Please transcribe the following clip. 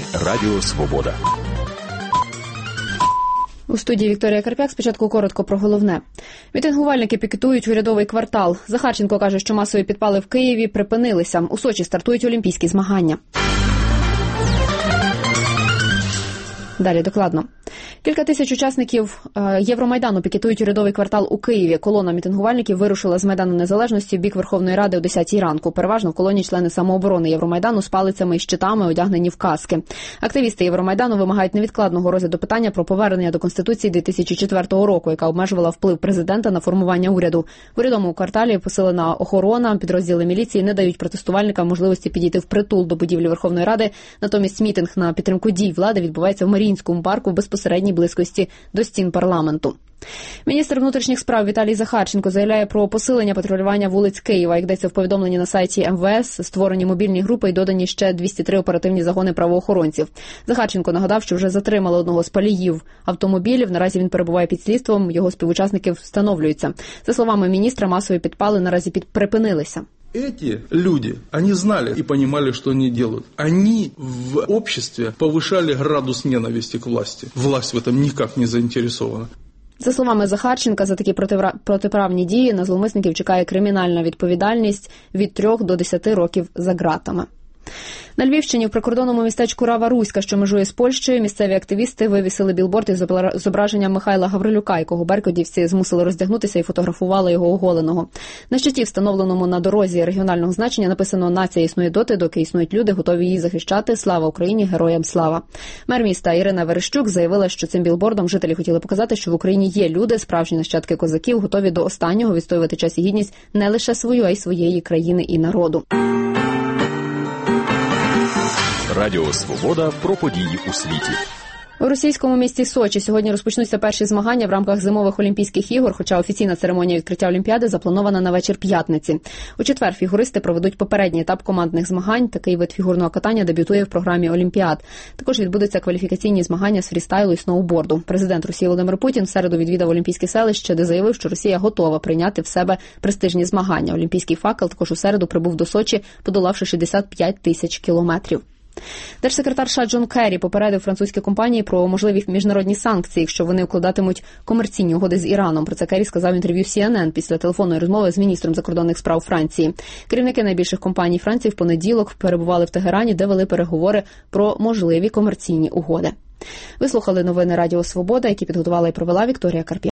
Радіо Свобода. У студії Вікторія Карп'як. Спочатку коротко про головне. Мітингувальники пікетують урядовий квартал. Захарченко каже, що масові підпали в Києві припинилися. У Сочі стартують олімпійські змагання. Далі докладно. Кілька тисяч учасників Євромайдану пікетують урядовий квартал у Києві. Колона мітингувальників вирушила з Майдану Незалежності в бік Верховної Ради о 10-й ранку. Переважно в колоні члени самооборони Євромайдану з палицями і щитами, одягнені в каски. Активісти Євромайдану вимагають невідкладного розгляду питання про повернення до Конституції 2004 року, яка обмежувала вплив президента на формування уряду. В урядовому кварталі посилена охорона, підрозділи міліції не дають протестувальникам можливості підійти впритул до будівлі Верховної Ради. Натомість мітинг на підтримку дій влади відбувається в Маріїнському парку в безпосередній близькості до стін парламенту. Міністр внутрішніх справ Віталій Захарченко заявляє про посилення патрулювання вулиць Києва. Як йдеться в повідомленні на сайті МВС, створені мобільні групи і додані ще 203 оперативні загони правоохоронців. Захарченко нагадав, що вже затримали одного з паліїв автомобілів. Наразі він перебуває під слідством, його співучасників встановлюються. За словами міністра, масові підпали наразі припинилися. Эти люди, они знали и понимали, что они делают. Они в обществе повышали градус ненависти к власти. Власть в этом никак не заинтересована. За словами Захарченка, за такі протиправні дії на зловмисників чекає кримінальна відповідальність від 3 до 10 років за ґратами. На Львівщині в прикордонному містечку Рава-Руська, що межує з Польщею, місцеві активісти вивісили білборд із зображенням Михайла Гаврилюка, якого беркутівці змусили роздягнутися і фотографували його оголеного. На щиті, встановленому на дорозі регіонального значення, написано «Нація існує доти, доки існують люди, готові її захищати. Слава Україні! Героям слава!». Мер міста Ірина Верещук заявила, що цим білбордом жителі хотіли показати, що в Україні є люди, справжні нащадки козаків, готові до останнього відстоювати честь і гідність не лише свою, а й своєї країни і народу. Радіо Свобода про події у світі. У російському місті Сочі сьогодні розпочнуться перші змагання в рамках зимових Олімпійських ігор, хоча офіційна церемонія відкриття Олімпіади запланована на вечір п'ятниці. У четвер фігуристи проведуть попередній етап командних змагань. Такий вид фігурного катання дебютує в програмі Олімпіад. Також відбудуться кваліфікаційні змагання з фрістайлу і сноуборду. Президент Росії Володимир Путін в середу відвідав Олімпійське селище, де заявив, що Росія готова прийняти в себе престижні змагання. Олімпійський факел також у середу прибув до Сочі, подолавши 65 тисяч кілометрів. Держсекретар США Джон Керрі попередив французькі компанії про можливі міжнародні санкції, якщо вони укладатимуть комерційні угоди з Іраном. Про це Керрі сказав в інтерв'ю CNN після телефонної розмови з міністром закордонних справ Франції. Керівники найбільших компаній Франції в понеділок перебували в Тегерані, де вели переговори про можливі комерційні угоди. Ви слухали новини Радіо Свобода, які підготувала і провела Вікторія Карп'як.